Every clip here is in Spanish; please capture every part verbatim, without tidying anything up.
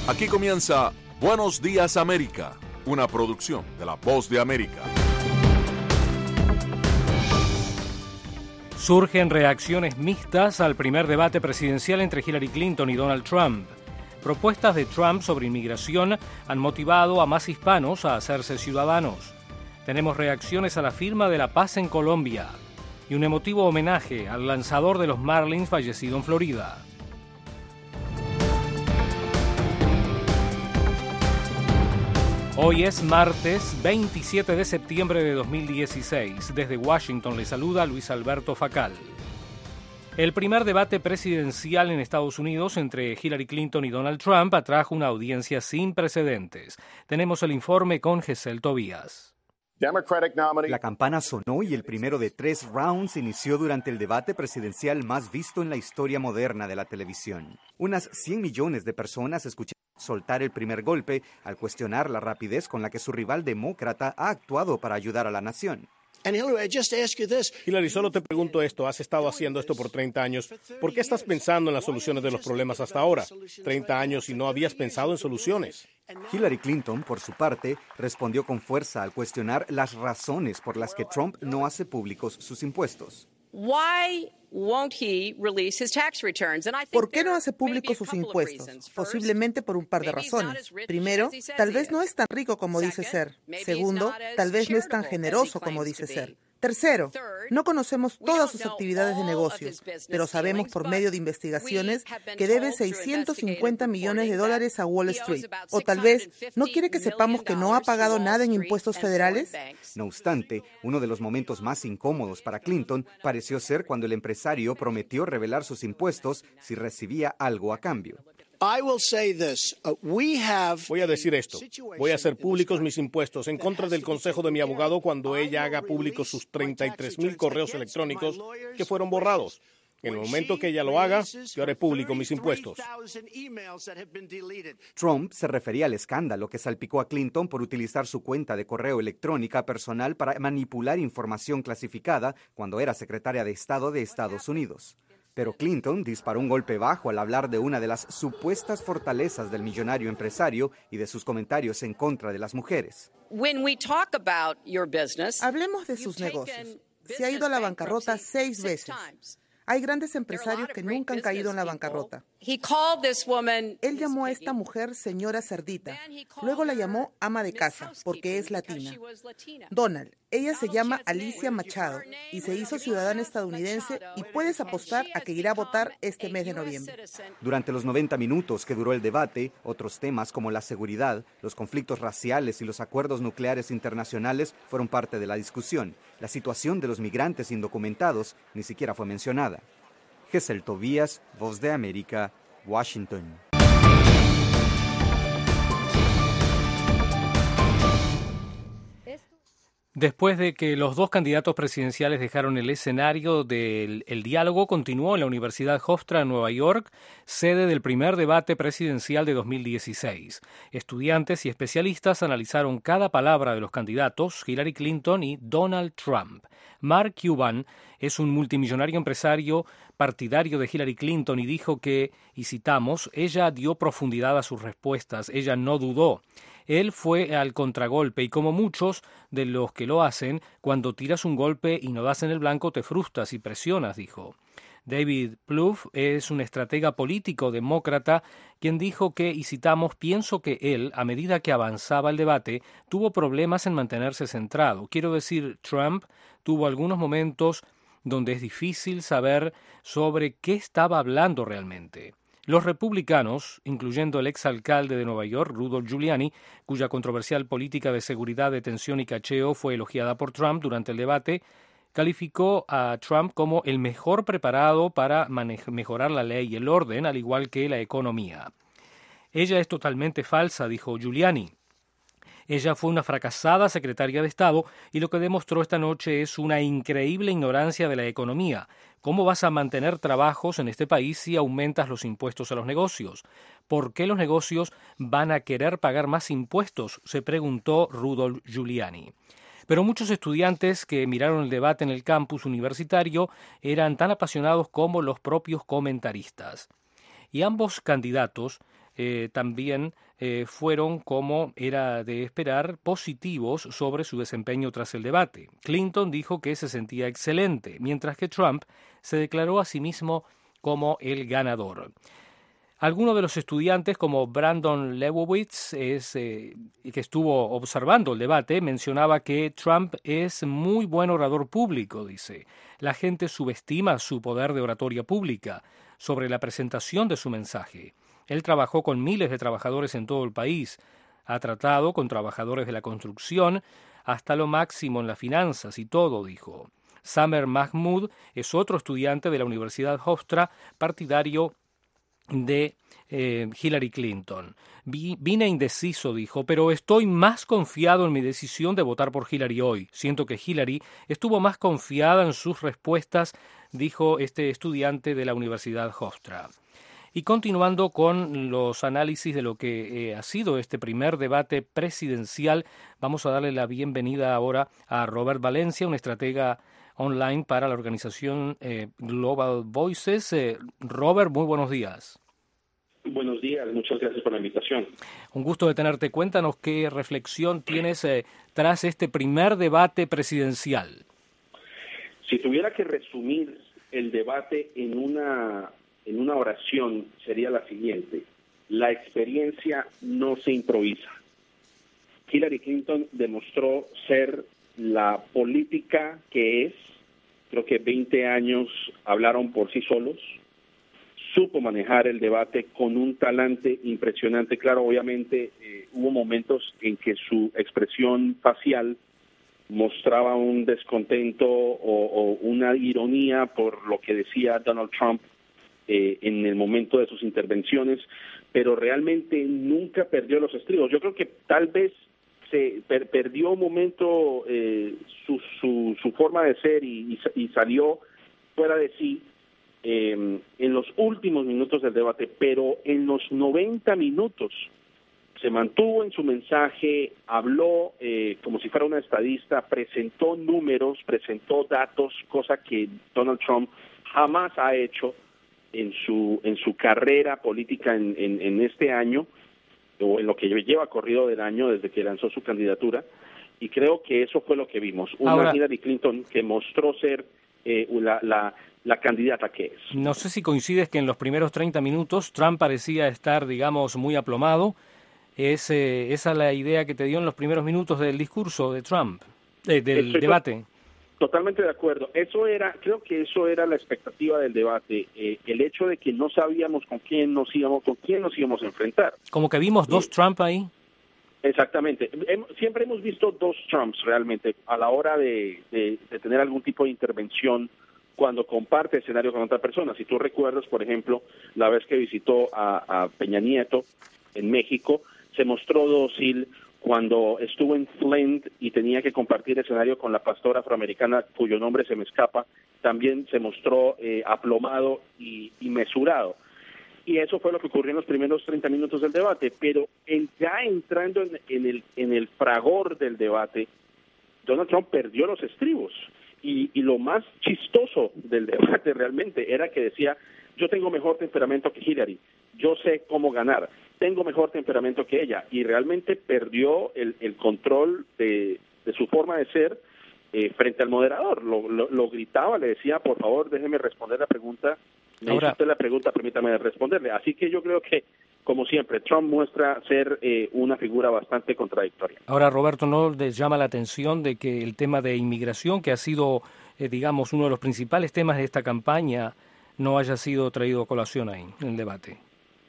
Aquí comienza Buenos Días América, una producción de La Voz de América. Surgen reacciones mixtas al primer debate presidencial entre Hillary Clinton y Donald Trump. Propuestas de Trump sobre inmigración han motivado a más hispanos a hacerse ciudadanos. Tenemos reacciones a la firma de la paz en Colombia y un emotivo homenaje al lanzador de los Marlins fallecido en Florida. Hoy es martes veintisiete de septiembre de dos mil dieciséis. Desde Washington le saluda Luis Alberto Facal. El primer debate presidencial en Estados Unidos entre Hillary Clinton y Donald Trump atrajo una audiencia sin precedentes. Tenemos el informe con Gesell Tobías. La campana sonó y el primero de tres rounds inició durante el debate presidencial más visto en la historia moderna de la televisión. Unas cien millones de personas escucharon soltar el primer golpe al cuestionar la rapidez con la que su rival demócrata ha actuado para ayudar a la nación. Hillary, solo te pregunto esto. Has estado haciendo esto por treinta años. ¿Por qué estás pensando en las soluciones de los problemas hasta ahora? treinta años y no habías pensado en soluciones. Hillary Clinton, por su parte, respondió con fuerza al cuestionar las razones por las que Trump no hace públicos sus impuestos. ¿Por qué no hace públicos sus impuestos? Posiblemente por un par de razones. Primero, tal vez no es tan rico como dice ser. Segundo, tal vez no es tan generoso como dice ser. Tercero, no conocemos todas sus actividades de negocios, pero sabemos por medio de investigaciones que debe seiscientos cincuenta millones de dólares a Wall Street. O tal vez no quiere que sepamos que no ha pagado nada en impuestos federales. No obstante, uno de los momentos más incómodos para Clinton pareció ser cuando el empresario prometió revelar sus impuestos si recibía algo a cambio. Voy a decir esto. Voy a hacer públicos mis impuestos en contra del consejo de mi abogado cuando ella haga públicos sus treinta y tres mil correos electrónicos que fueron borrados. En el momento que ella lo haga, yo haré público mis impuestos. Trump se refería al escándalo que salpicó a Clinton por utilizar su cuenta de correo electrónica personal para manipular información clasificada cuando era secretaria de Estado de Estados Unidos. Pero Clinton disparó un golpe bajo al hablar de una de las supuestas fortalezas del millonario empresario y de sus comentarios en contra de las mujeres. Hablemos de sus negocios. Se ha ido a la bancarrota seis veces. Hay grandes empresarios que nunca han caído en la bancarrota. Él llamó a esta mujer señora cerdita. Luego la llamó ama de casa, porque es latina. Donald, ella se llama Alicia Machado y se hizo ciudadana estadounidense y puedes apostar a que irá a votar este mes de noviembre. Durante los noventa minutos que duró el debate, otros temas como la seguridad, los conflictos raciales y los acuerdos nucleares internacionales fueron parte de la discusión. La situación de los migrantes indocumentados ni siquiera fue mencionada. Gesell Tobías, Voz de América, Washington. Después de que los dos candidatos presidenciales dejaron el escenario del el diálogo, continuó en la Universidad Hofstra en Nueva York, sede del primer debate presidencial de dos mil dieciséis. Estudiantes y especialistas analizaron cada palabra de los candidatos, Hillary Clinton y Donald Trump. Mark Cuban es un multimillonario empresario partidario de Hillary Clinton y dijo que, y citamos, ella dio profundidad a sus respuestas, ella no dudó. Él fue al contragolpe y como muchos de los que lo hacen, cuando tiras un golpe y no das en el blanco te frustras y presionas, dijo. David Plouffe es un estratega político demócrata quien dijo que, y citamos, pienso que él, a medida que avanzaba el debate, tuvo problemas en mantenerse centrado. Quiero decir, Trump tuvo algunos momentos donde es difícil saber sobre qué estaba hablando realmente. Los republicanos, incluyendo el exalcalde de Nueva York, Rudolph Giuliani, cuya controversial política de seguridad, detención y cacheo fue elogiada por Trump durante el debate, calificó a Trump como el mejor preparado para manej- mejorar la ley y el orden, al igual que la economía. Ella es totalmente falsa, dijo Giuliani. Ella fue una fracasada secretaria de Estado y lo que demostró esta noche es una increíble ignorancia de la economía. ¿Cómo vas a mantener trabajos en este país si aumentas los impuestos a los negocios? ¿Por qué los negocios van a querer pagar más impuestos?, se preguntó Rudolph Giuliani. Pero muchos estudiantes que miraron el debate en el campus universitario eran tan apasionados como los propios comentaristas. Y ambos candidatos eh, también eh, fueron, como era de esperar, positivos sobre su desempeño tras el debate. Clinton dijo que se sentía excelente, mientras que Trump se declaró a sí mismo como el ganador. Algunos de los estudiantes, como Brandon Leibowitz, es, eh, que estuvo observando el debate, mencionaba que Trump es muy buen orador público, dice. La gente subestima su poder de oratoria pública sobre la presentación de su mensaje. Él trabajó con miles de trabajadores en todo el país. Ha tratado con trabajadores de la construcción hasta lo máximo en las finanzas y todo, dijo. Samer Mahmood es otro estudiante de la Universidad Hofstra, partidario de eh, Hillary Clinton. Vi, vine indeciso, dijo, pero estoy más confiado en mi decisión de votar por Hillary hoy. Siento que Hillary estuvo más confiada en sus respuestas, dijo este estudiante de la Universidad Hofstra. Y continuando con los análisis de lo que eh, ha sido este primer debate presidencial, vamos a darle la bienvenida ahora a Robert Valencia, un estratega online para la organización eh, Global Voices. Eh, Robert, muy buenos días. Buenos días, muchas gracias por la invitación. Un gusto de tenerte. Cuéntanos qué reflexión tienes eh, tras este primer debate presidencial. Si tuviera que resumir el debate en una, en una oración, sería la siguiente. La experiencia no se improvisa. Hillary Clinton demostró ser la política que es. Creo que veinte años hablaron por sí solos. Supo manejar el debate con un talante impresionante. Claro, obviamente eh, hubo momentos en que su expresión facial mostraba un descontento o, o una ironía por lo que decía Donald Trump eh, en el momento de sus intervenciones, pero realmente nunca perdió los estribos. Yo creo que tal vez se per, perdió un momento eh, su, su, su forma de ser y, y, y salió fuera de sí eh, en los últimos minutos del debate, pero en los noventa minutos se mantuvo en su mensaje, habló eh, como si fuera una estadista, presentó números, presentó datos, cosa que Donald Trump jamás ha hecho en su en su carrera política en, en, en este año, o en lo que lleva corrido del año desde que lanzó su candidatura, y creo que eso fue lo que vimos, una Ahora, Hillary Clinton que mostró ser eh, la, la, la candidata que es. No sé si coincides que en los primeros treinta minutos Trump parecía estar, digamos, muy aplomado. Es, eh, esa es la idea que te dio en los primeros minutos del discurso de Trump, eh, del Estoy debate. Totalmente de acuerdo. Eso era, creo que eso era la expectativa del debate, eh, el hecho de que no sabíamos con quién nos íbamos, con quién nos íbamos a enfrentar. Como que vimos dos sí. Trump ahí. Exactamente. Siempre hemos visto dos Trumps realmente a la hora de, de, de tener algún tipo de intervención cuando comparte escenario con otra persona. Si tú recuerdas, por ejemplo, la vez que visitó a, a Peña Nieto en México, se mostró dócil cuando estuvo en Flint y tenía que compartir escenario con la pastora afroamericana cuyo nombre se me escapa, también se mostró eh, aplomado y, y mesurado. Y eso fue lo que ocurrió en los primeros treinta minutos del debate, pero en, ya entrando en, en, el, en el fragor del debate, Donald Trump perdió los estribos. Y, y lo más chistoso del debate realmente era que decía, yo tengo mejor temperamento que Hillary, yo sé cómo ganar, tengo mejor temperamento que ella, y realmente perdió el, el control de, de su forma de ser eh, frente al moderador. Lo, lo, lo gritaba, le decía, por favor, déjeme responder la pregunta, me hizo usted la pregunta, permítame responderle. Así que yo creo que, como siempre, Trump muestra ser eh, una figura bastante contradictoria. Ahora, Roberto, ¿no les llama la atención de que el tema de inmigración, que ha sido, eh, digamos, uno de los principales temas de esta campaña, no haya sido traído a colación ahí en el debate?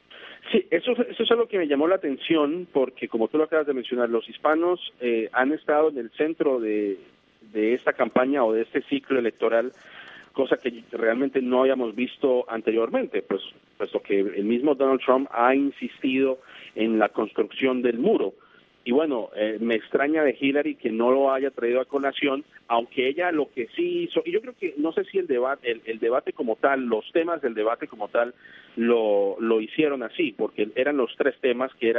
Sí, eso, eso es algo que me llamó la atención porque, como tú lo acabas de mencionar, los hispanos eh, han estado en el centro de, de esta campaña o de este ciclo electoral, cosa que realmente no habíamos visto anteriormente, pues puesto que el mismo Donald Trump ha insistido en la construcción del muro. Y bueno, eh, me extraña de Hillary que no lo haya traído a colación, aunque ella lo que sí hizo, y yo creo que, no sé si el debate, el, el debate como tal, los temas del debate como tal, lo, lo hicieron así, porque eran los tres temas, que era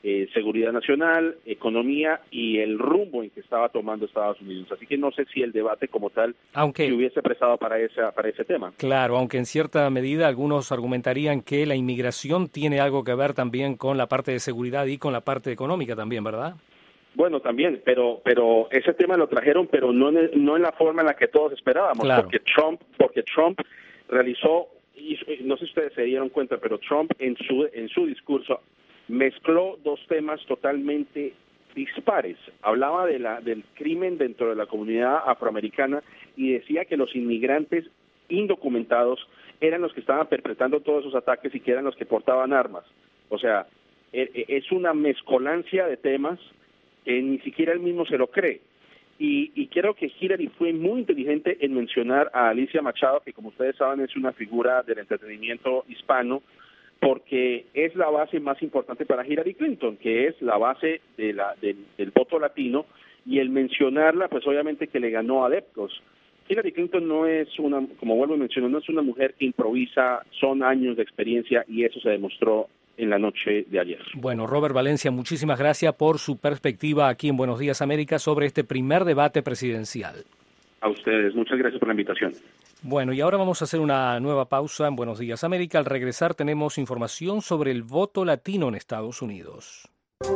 eh, seguridad nacional, economía y el rumbo en que estaba tomando Estados Unidos. Así que no sé si el debate como tal aunque, se hubiese prestado para, esa, para ese tema. Claro, aunque en cierta medida algunos argumentarían que la inmigración tiene algo que ver también con la parte de seguridad y con la parte económica también, ¿verdad? Bueno, también, pero pero ese tema lo trajeron, pero no en, el, no en la forma en la que todos esperábamos, claro. porque Trump porque Trump realizó, y no sé si ustedes se dieron cuenta, pero Trump en su en su discurso mezcló dos temas totalmente dispares. Hablaba de la del crimen dentro de la comunidad afroamericana y decía que los inmigrantes indocumentados eran los que estaban perpetrando todos esos ataques y que eran los que portaban armas. O sea, es una mezcolancia de temas que ni siquiera él mismo se lo cree. Y, y creo que Hillary fue muy inteligente en mencionar a Alicia Machado, que como ustedes saben es una figura del entretenimiento hispano, porque es la base más importante para Hillary Clinton, que es la base de la, del, del voto latino, y el mencionarla, pues obviamente que le ganó adeptos. Hillary Clinton no es una, como vuelvo a mencionar, no es una mujer que improvisa, son años de experiencia y eso se demostró en la noche de ayer. Bueno, Robert Valencia, muchísimas gracias por su perspectiva aquí en Buenos Días América sobre este primer debate presidencial. A ustedes, muchas gracias por la invitación. Bueno, y ahora vamos a hacer una nueva pausa en Buenos Días América. Al regresar tenemos información sobre el voto latino en Estados Unidos.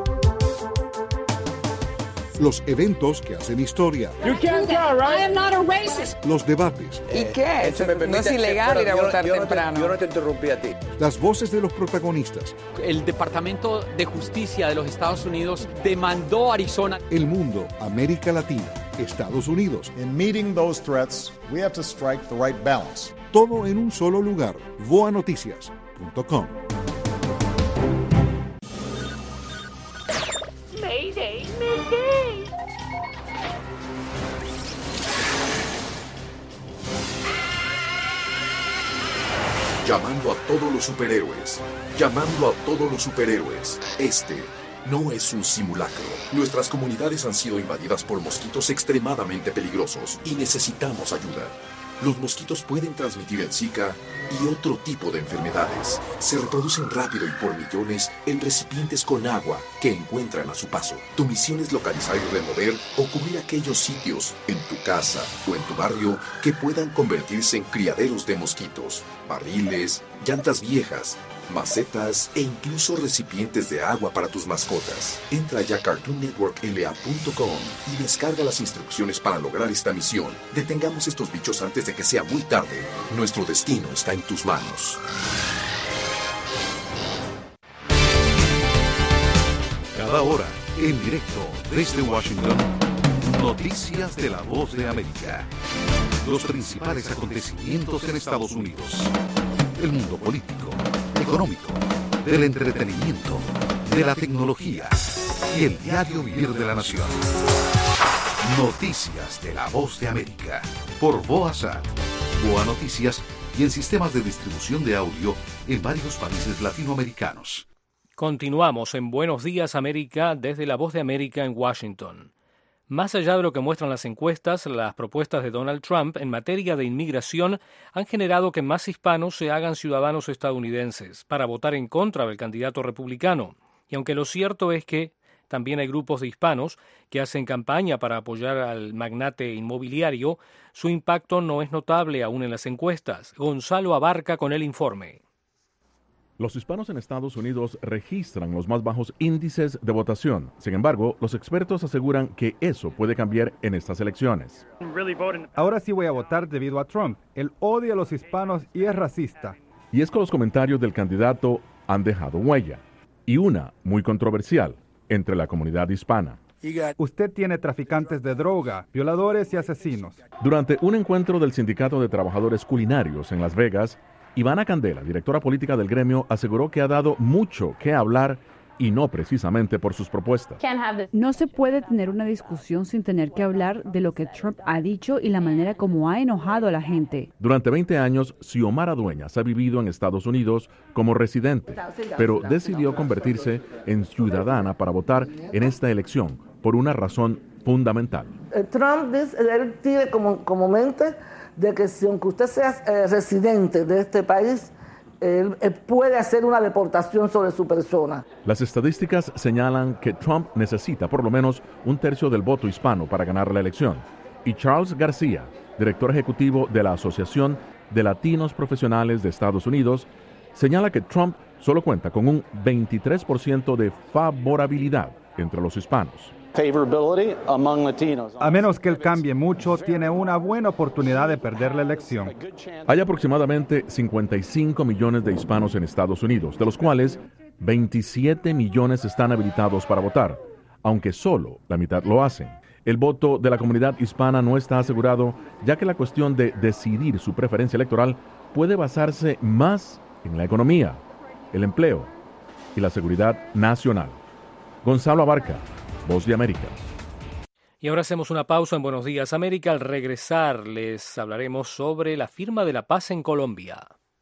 Los eventos que hacen historia. You can't go, right? I am not a racist. Los debates. ¿Y qué? No es ilegal ir a votar yo, yo temprano. No te, yo no te interrumpí a ti. Las voces de los protagonistas. El Departamento de Justicia de los Estados Unidos demandó a Arizona. El mundo, América Latina, Estados Unidos. In meeting those threats, we have to strike the right balance. Todo en un solo lugar. voa noticias punto com. Mayday, mayday. Llamando a todos los superhéroes. Llamando a todos los superhéroes. Este no es un simulacro. Nuestras comunidades han sido invadidas por mosquitos extremadamente peligrosos y necesitamos ayuda. Los mosquitos pueden transmitir el Zika y otro tipo de enfermedades. Se reproducen rápido y por millones en recipientes con agua que encuentran a su paso. Tu misión es localizar y remover o cubrir aquellos sitios en tu casa o en tu barrio que puedan convertirse en criaderos de mosquitos, barriles, llantas viejas, macetas e incluso recipientes de agua para tus mascotas. Entra ya a cartoon network l a punto com y descarga las instrucciones para lograr esta misión. Detengamos estos bichos antes de que sea muy tarde. Nuestro destino está en tus manos. Cada hora, en directo desde Washington, noticias de la Voz de América. Los principales acontecimientos en Estados Unidos. El mundo político, económico, del entretenimiento, de la tecnología y el diario vivir de la nación. Noticias de la Voz de América por VoaSat, Voa Noticias y en sistemas de distribución de audio en varios países latinoamericanos. Continuamos en Buenos Días América desde la Voz de América en Washington. Más allá de lo que muestran las encuestas, las propuestas de Donald Trump en materia de inmigración han generado que más hispanos se hagan ciudadanos estadounidenses para votar en contra del candidato republicano. Y aunque lo cierto es que también hay grupos de hispanos que hacen campaña para apoyar al magnate inmobiliario, su impacto no es notable aún en las encuestas. Gonzalo Abarca con el informe. Los hispanos en Estados Unidos registran los más bajos índices de votación. Sin embargo, los expertos aseguran que eso puede cambiar en estas elecciones. Ahora sí voy a votar debido a Trump. Él odia a los hispanos y es racista. Y es que los comentarios del candidato han dejado huella. Y una muy controversial entre la comunidad hispana. Usted tiene traficantes de droga, violadores y asesinos. Durante un encuentro del Sindicato de Trabajadores Culinarios en Las Vegas, Ivana Candela, directora política del gremio, aseguró que ha dado mucho que hablar y no precisamente por sus propuestas. No se puede tener una discusión sin tener que hablar de lo que Trump ha dicho y la manera como ha enojado a la gente. Durante veinte años, Xiomara Dueñas ha vivido en Estados Unidos como residente, pero decidió convertirse en ciudadana para votar en esta elección por una razón fundamental. Trump dice, él tiene como, como mente de que si aunque usted sea eh, residente de este país, él, él puede hacer una deportación sobre su persona. Las estadísticas señalan que Trump necesita por lo menos un tercio del voto hispano para ganar la elección. Y Charles García, director ejecutivo de la Asociación de Latinos Profesionales de Estados Unidos, señala que Trump solo cuenta con un veintitrés por ciento de favorabilidad entre los hispanos. A menos que él cambie mucho, tiene una buena oportunidad de perder la elección. Hay aproximadamente cincuenta y cinco millones de hispanos en Estados Unidos, de los cuales veintisiete millones están habilitados para votar, aunque solo la mitad lo hacen. El voto de la comunidad hispana no está asegurado, ya que la cuestión de decidir su preferencia electoral puede basarse más en la economía, el empleo y la seguridad nacional. Gonzalo Abarca, Voz de América. Y ahora hacemos una pausa en Buenos Días América. Al regresar les hablaremos sobre la firma de la paz en Colombia.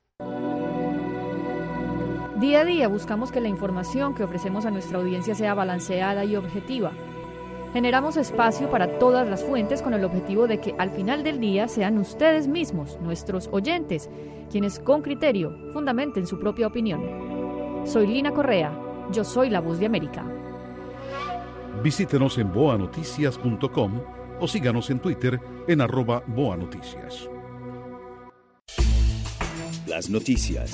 Día a día buscamos que la información que ofrecemos a nuestra audiencia sea balanceada y objetiva. Generamos espacio para todas las fuentes con el objetivo de que al final del día sean ustedes mismos, nuestros oyentes, quienes con criterio fundamenten su propia opinión. Soy Lina Correa, yo soy la Voz de América. Visítenos en boa noticias punto com o síganos en Twitter en arroba boanoticias. Las noticias.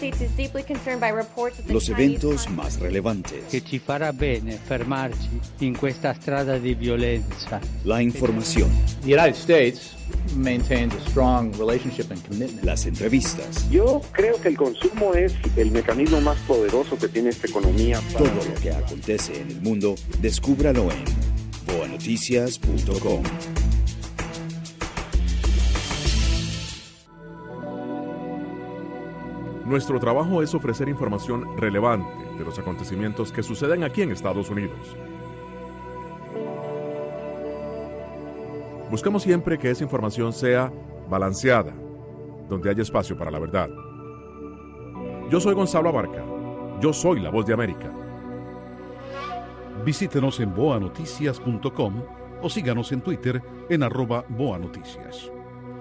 Los eventos más relevantes. Que ci farà bene fermarci in questa strada di violenza. La información. The United States maintains a strong relationship and commitment. Las entrevistas. Yo creo que el consumo es el mecanismo más poderoso que tiene esta economía. Para... Todo lo que acontece en el mundo, descúbralo en boa noticias punto com. Nuestro trabajo es ofrecer información relevante de los acontecimientos que suceden aquí en Estados Unidos. Buscamos siempre que esa información sea balanceada, donde haya espacio para la verdad. Yo soy Gonzalo Abarca. Yo soy la Voz de América. Visítenos en boa noticias punto com o síganos en Twitter en arroba boanoticias.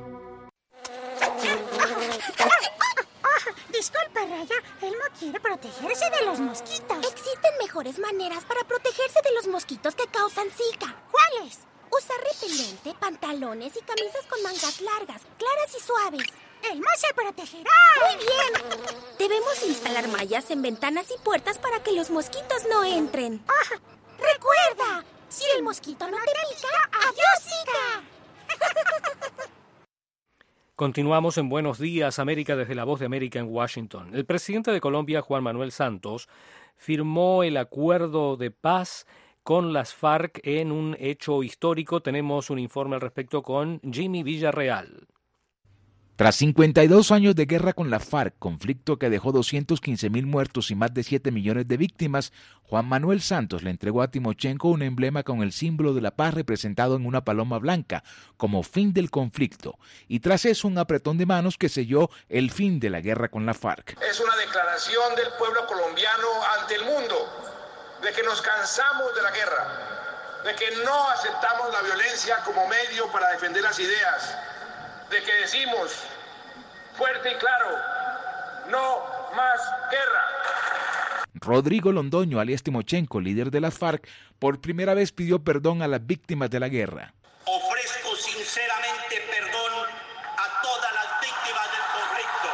Disculpa, Raya, Elmo quiere protegerse de los mosquitos. Existen mejores maneras para protegerse de los mosquitos que causan Zika. ¿Cuáles? Usar repelente, pantalones y camisas con mangas largas, claras y suaves. ¡Elmo se protegerá! ¡Muy bien! Debemos instalar mallas en ventanas y puertas para que los mosquitos no entren. Ah, ¡recuerda! Si el mosquito no te pica, ¡adiós, Zika! Continuamos en Buenos Días América desde la Voz de América en Washington. El presidente de Colombia, Juan Manuel Santos, firmó el acuerdo de paz con las FARC en un hecho histórico. Tenemos un informe al respecto con Jimmy Villarreal. Tras cincuenta y dos años de guerra con la FARC, conflicto que dejó doscientos quince mil muertos y más de siete millones de víctimas, Juan Manuel Santos le entregó a Timochenko un emblema con el símbolo de la paz representado en una paloma blanca, como fin del conflicto, y tras eso un apretón de manos que selló el fin de la guerra con la FARC. Es una declaración del pueblo colombiano ante el mundo, de que nos cansamos de la guerra, de que no aceptamos la violencia como medio para defender las ideas, de que decimos fuerte y claro, no más guerra. Rodrigo Londoño, alias Timochenko, líder de las FARC, por primera vez pidió perdón a las víctimas de la guerra. Ofrezco sinceramente perdón a todas las víctimas del conflicto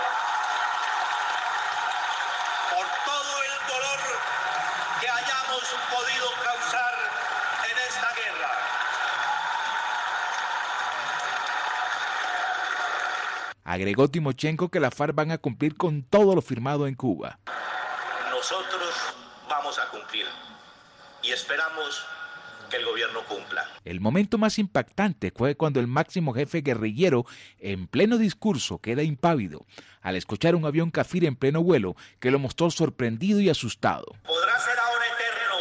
por todo el dolor que hayamos podido causar en esta guerra. Agregó Timochenko que las FARC van a cumplir con todo lo firmado en Cuba. Nosotros vamos a cumplir y esperamos que el gobierno cumpla. El momento más impactante fue cuando el máximo jefe guerrillero, en pleno discurso, queda impávido al escuchar un avión Kafir en pleno vuelo que lo mostró sorprendido y asustado. Podrá ser ahora eterno.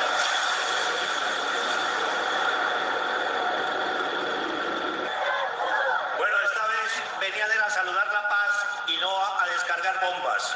Bueno, esta vez venía a saludar la paz y no a descargar bombas.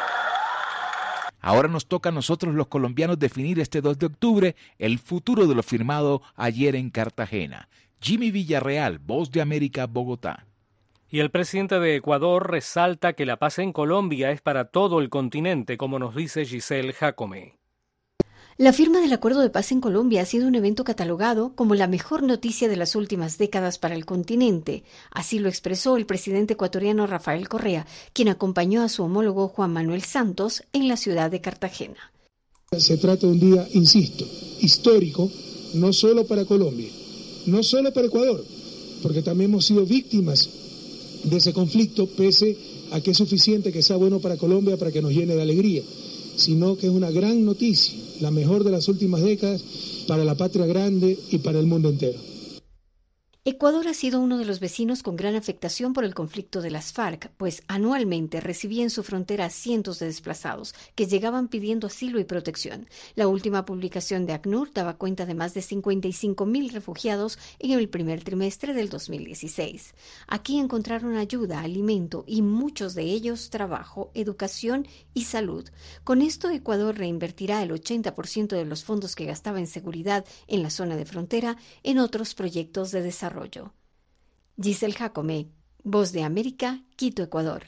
Ahora nos toca a nosotros los colombianos definir este dos de octubre el futuro de lo firmado ayer en Cartagena. Jimmy Villarreal, Voz de América, Bogotá. Y el presidente de Ecuador resalta que la paz en Colombia es para todo el continente, como nos dice Giselle Jacome. La firma del Acuerdo de Paz en Colombia ha sido un evento catalogado como la mejor noticia de las últimas décadas para el continente. Así lo expresó el presidente ecuatoriano Rafael Correa, quien acompañó a su homólogo Juan Manuel Santos en la ciudad de Cartagena. Se trata de un día, insisto, histórico, no solo para Colombia, no solo para Ecuador, porque también hemos sido víctimas de ese conflicto, pese a que es suficiente que sea bueno para Colombia para que nos llene de alegría, sino que es una gran noticia, la mejor de las últimas décadas para la patria grande y para el mundo entero. Ecuador ha sido uno de los vecinos con gran afectación por el conflicto de las FARC, pues anualmente recibía en su frontera a cientos de desplazados que llegaban pidiendo asilo y protección. La última publicación de ACNUR daba cuenta de más de cincuenta y cinco mil refugiados en el primer trimestre del dos mil dieciséis. Aquí encontraron ayuda, alimento y muchos de ellos trabajo, educación y salud. Con esto, Ecuador reinvertirá el ochenta por ciento de los fondos que gastaba en seguridad en la zona de frontera en otros proyectos de desarrollo. Giselle Jacome, Voz de América, Quito, Ecuador.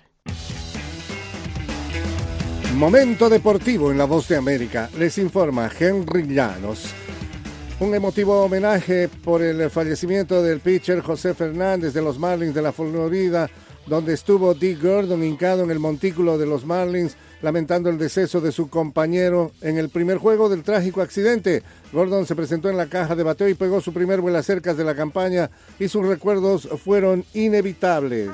Momento deportivo en la Voz de América. Les informa Henry Llanos. Un emotivo homenaje por el fallecimiento del pitcher José Fernández de los Marlins de la Florida, donde estuvo Dick Gordon hincado en el montículo de los Marlins, lamentando el deceso de su compañero en el primer juego del trágico accidente. Gordon se presentó en la caja de bateo y pegó su primer vuelacercas de la campaña y sus recuerdos fueron inevitables.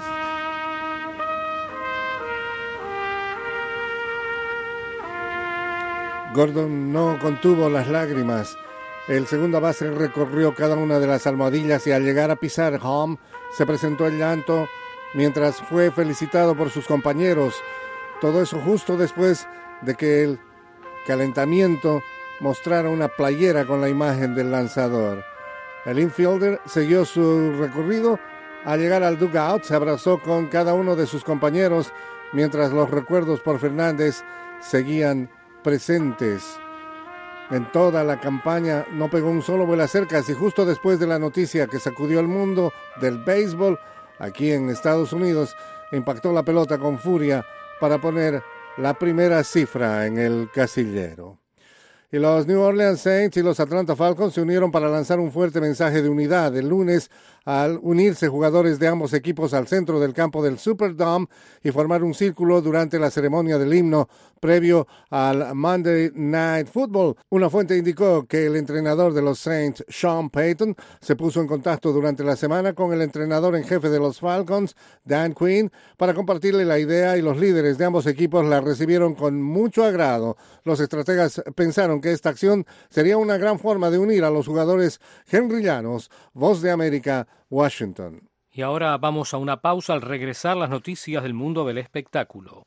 Gordon no contuvo las lágrimas. El segunda base recorrió cada una de las almohadillas y al llegar a pisar home se presentó el llanto mientras fue felicitado por sus compañeros. Todo eso justo después de que el calentamiento mostrara una playera con la imagen del lanzador. El infielder siguió su recorrido. Al llegar al dugout se abrazó con cada uno de sus compañeros mientras los recuerdos por Fernández seguían presentes. En toda la campaña no pegó un solo vuelacercas y justo después de la noticia que sacudió el mundo del béisbol aquí en Estados Unidos, impactó la pelota con furia para poner la primera cifra en el casillero. Y los New Orleans Saints y los Atlanta Falcons se unieron para lanzar un fuerte mensaje de unidad el lunes al unirse jugadores de ambos equipos al centro del campo del Superdome y formar un círculo durante la ceremonia del himno previo al Monday Night Football. Una fuente indicó que el entrenador de los Saints, Sean Payton, se puso en contacto durante la semana con el entrenador en jefe de los Falcons, Dan Quinn, para compartirle la idea y los líderes de ambos equipos la recibieron con mucho agrado. Los estrategas pensaron que esta acción sería una gran forma de unir a los jugadores. Henry Llanos, Voz de América, Washington. Y ahora vamos a una pausa. Al regresar, las noticias del mundo del espectáculo.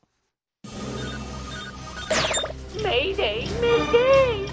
Mayday, Mayday.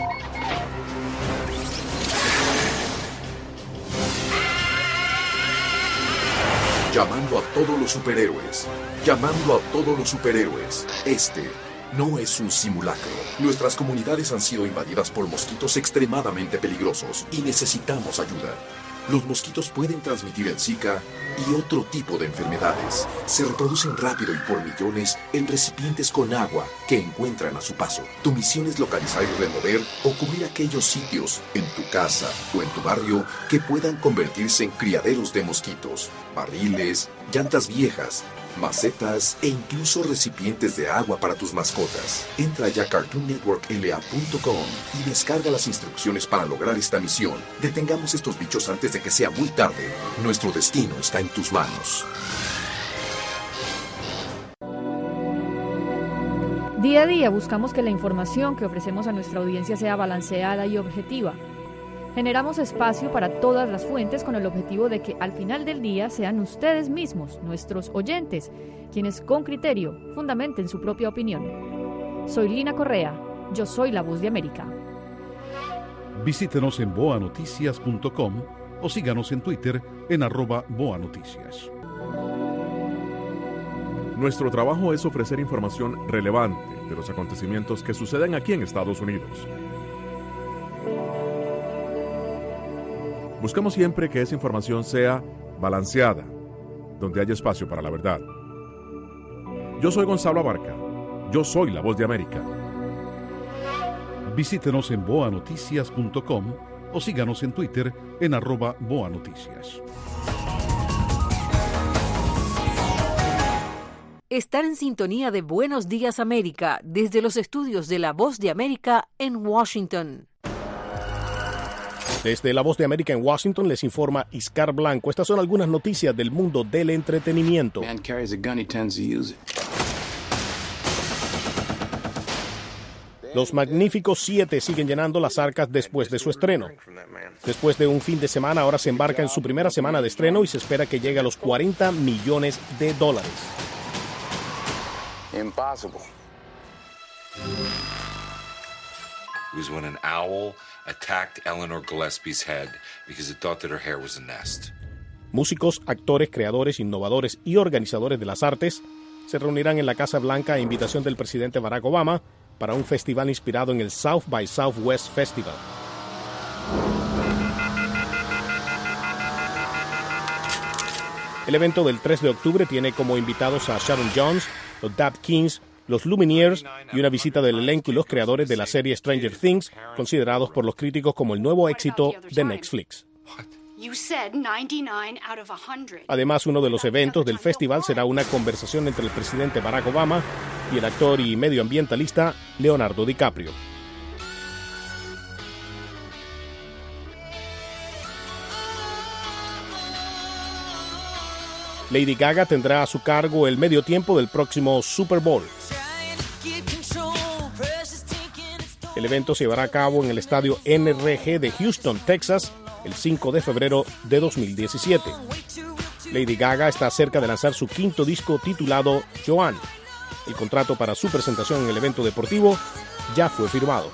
Llamando a todos los superhéroes. Llamando a todos los superhéroes. Este no es un simulacro. Nuestras comunidades han sido invadidas por mosquitos extremadamente peligrosos y necesitamos ayuda. Los mosquitos pueden transmitir el Zika y otro tipo de enfermedades. Se reproducen rápido y por millones en recipientes con agua que encuentran a su paso. Tu misión es localizar y remover o cubrir aquellos sitios en tu casa o en tu barrio que puedan convertirse en criaderos de mosquitos, barriles, llantas viejas, macetas e incluso recipientes de agua para tus mascotas. Entra ya a cartoon network l a punto com y descarga las instrucciones para lograr esta misión. Detengamos estos bichos antes de que sea muy tarde. Nuestro destino está en tus manos. Día a día buscamos que la información que ofrecemos a nuestra audiencia sea balanceada y objetiva. Generamos espacio para todas las fuentes con el objetivo de que al final del día sean ustedes mismos, nuestros oyentes, quienes con criterio fundamenten su propia opinión. Soy Lina Correa, yo soy la Voz de América. Visítenos en boa noticias punto com o síganos en Twitter en arroba boanoticias. Nuestro trabajo es ofrecer información relevante de los acontecimientos que suceden aquí en Estados Unidos. Buscamos siempre que esa información sea balanceada, donde haya espacio para la verdad. Yo soy Gonzalo Abarca. Yo soy la voz de América. Visítenos en boa noticias punto com o síganos en Twitter en arroba boanoticias. Estar en sintonía de Buenos Días América desde los estudios de La Voz de América en Washington. Desde La Voz de América en Washington les informa Iscar Blanco. Estas son algunas noticias del mundo del entretenimiento. Los Magníficos Siete siguen llenando las arcas después de su estreno. Después de un fin de semana, ahora se embarca en su primera semana de estreno y se espera que llegue a los cuarenta millones de dólares. Impossible. It was when an owl attacked Eleanor Gillespie's head because it thought that her hair was a nest. Músicos, actores, creadores, innovadores y organizadores de las artes se reunirán en la Casa Blanca a invitación del presidente Barack Obama para un festival inspirado en el South by Southwest Festival. El evento del tres de octubre tiene como invitados a Sharon Jones, los Dap Kings, los Lumineers y una visita del elenco y los creadores de la serie Stranger Things, considerados por los críticos como el nuevo éxito de Netflix. Además, uno de los eventos del festival será una conversación entre el presidente Barack Obama y el actor y medioambientalista Leonardo DiCaprio. Lady Gaga tendrá a su cargo el medio tiempo del próximo Super Bowl. El evento se llevará a cabo en el estadio N R G de Houston, Texas, el cinco de febrero de dos mil diecisiete. Lady Gaga está cerca de lanzar su quinto disco titulado Joanne. El contrato para su presentación en el evento deportivo ya fue firmado.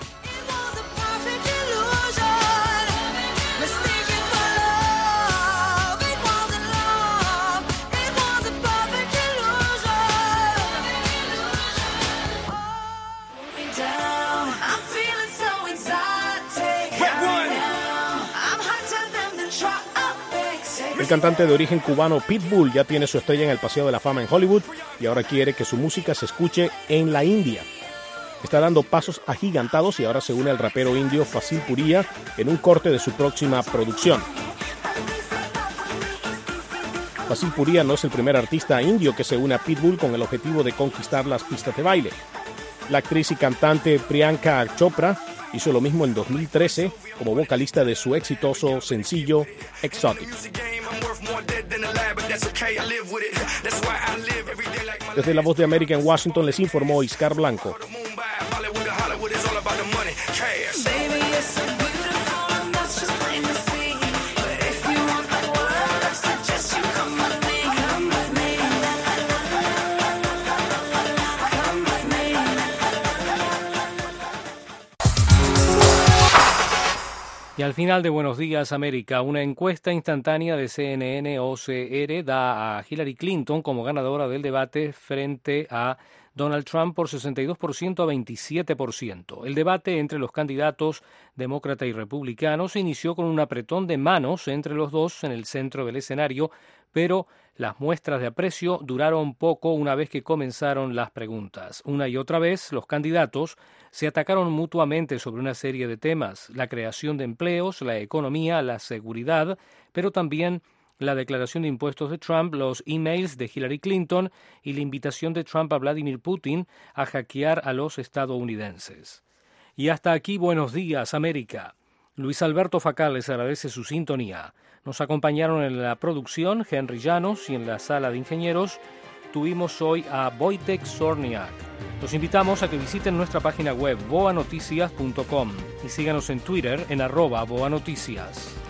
El cantante de origen cubano Pitbull ya tiene su estrella en el Paseo de la Fama en Hollywood y ahora quiere que su música se escuche en la India. Está dando pasos agigantados y ahora se une al rapero indio Fazil Puria en un corte de su próxima producción. Fazil Puria no es el primer artista indio que se une a Pitbull con el objetivo de conquistar las pistas de baile. La actriz y cantante Priyanka Chopra hizo lo mismo en dos mil trece como vocalista de su exitoso sencillo Exotic. Desde La Voz de América en Washington les informó Iscar Blanco. Y al final de Buenos Días América, una encuesta instantánea de C N N O C R da a Hillary Clinton como ganadora del debate frente a Donald Trump por sesenta y dos por ciento a veintisiete por ciento. El debate entre los candidatos demócrata y republicano se inició con un apretón de manos entre los dos en el centro del escenario, pero las muestras de aprecio duraron poco una vez que comenzaron las preguntas. Una y otra vez, los candidatos se atacaron mutuamente sobre una serie de temas: la creación de empleos, la economía, la seguridad, pero también la declaración de impuestos de Trump, los emails de Hillary Clinton y la invitación de Trump a Vladimir Putin a hackear a los estadounidenses. Y hasta aquí Buenos Días América. Luis Alberto Facal les agradece su sintonía. Nos acompañaron en la producción Henry Llanos y en la sala de ingenieros tuvimos hoy a Wojtek Zorniak. Los invitamos a que visiten nuestra página web boa noticias punto com y síganos en Twitter en arroba boanoticias.